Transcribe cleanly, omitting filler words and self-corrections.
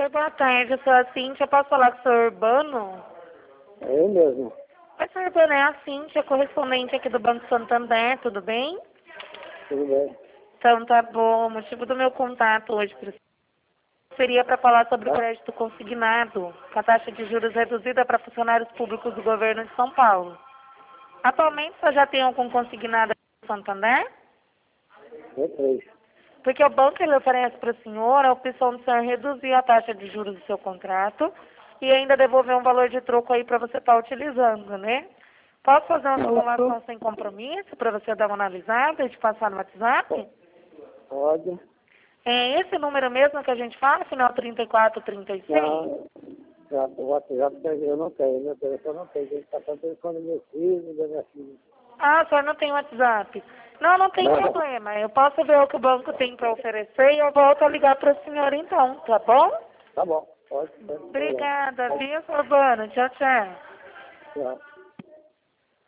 Oi, boa tarde, eu sou a Cíntia, posso falar com o senhor Urbano? É eu mesmo. Oi, senhor Urbano, é a Cíntia, correspondente aqui do Banco Santander, tudo bem? Tudo bem. Então tá bom, o motivo do meu contato hoje seria para falar sobre o crédito consignado, com a taxa de juros reduzida para funcionários públicos do governo de São Paulo. Atualmente, você já tem algum consignado aqui no Santander? É 3. Porque o banco ele oferece para o senhor a opção do senhor reduzir a taxa de juros do seu contrato e ainda devolver um valor de troco aí para você estar utilizando, né? Posso fazer uma simulação sem compromisso para você dar uma analisada e te passar no WhatsApp? Pode. É esse número mesmo que a gente fala, final 3436? Não, já, o WhatsApp eu não tenho, meu telefone não tem. A gente passando o telefone do meu filho e da minha filha. Ah, o senhor não tem WhatsApp. Não, não tem problema. Eu posso ver o que o banco tem para oferecer e eu volto a ligar para o senhor então, tá bom? Tá bom, pode. Obrigada, viu, Urbano? Tchau, tchau. Tchau.